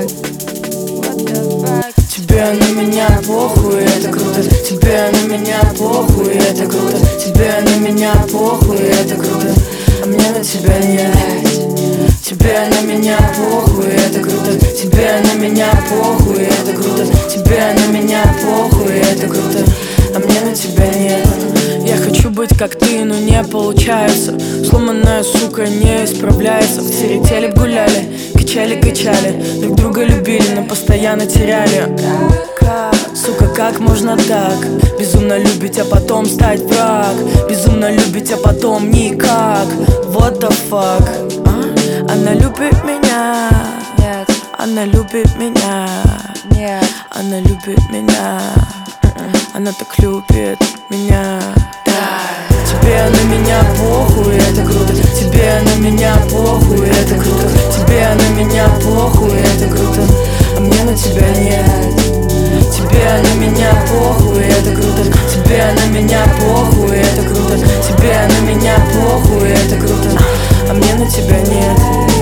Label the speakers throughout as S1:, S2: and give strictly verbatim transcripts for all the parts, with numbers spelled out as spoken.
S1: Тебе на меня похуй, это круто. Тебе на меня похуй, это круто. Тебе на меня похуй, это круто. А мне на тебя нет. Тебе на меня похуй, это круто. Тебе на меня похуй, это круто. Тебе на меня похуй, это круто. А мне на тебя нет. Я хочу быть как ты, но не получается. Сломанная сука не исправляется. Все летели, гуляли, качали-качали, друг друга любили, но постоянно теряли. Сука, как можно так? Безумно любить, а потом стать враг. Безумно любить, а потом никак. What the fuck? А? Она любит меня.
S2: Нет.
S1: Она любит меня.
S2: Нет.
S1: Она любит меня. Она так любит меня. Тебе на меня похуй, это круто. Тебе на меня похуй, это круто. Тебе на меня похуй, это круто. А мне на тебя нет. Тебе на меня похуй, это круто. Тебе на меня похуй, это круто. Тебе на меня похуй, это круто. А мне на тебя нет.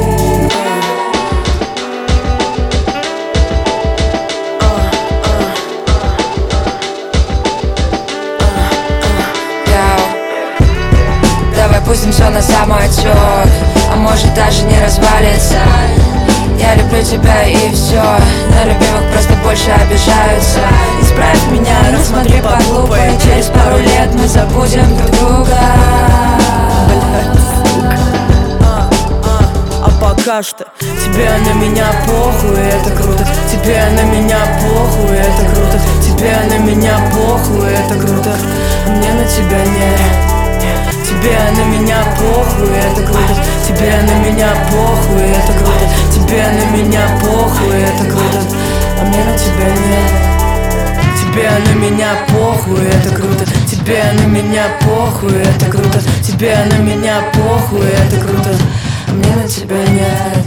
S2: Пустим все на самотек, а может даже не развалится. Я люблю тебя и все. На любимых просто больше обижаются. Исправь меня, рассмотри по-глупо, и через пару лет мы забудем друг друга.
S1: а, а, а пока что тебе на меня похуй, это круто. Тебе на меня похуй, это круто. Тебе на меня похуй, это круто. А мне на тебя нет. Тебе на меня похуй, это круто. Тебе на меня похуй, это круто. Тебе на меня похуй, это круто. А мне на тебя нет. Тебе на меня похуй, это круто. Тебе на меня похуй, это круто. Тебе на меня похуй, это круто. А мне на тебя нет.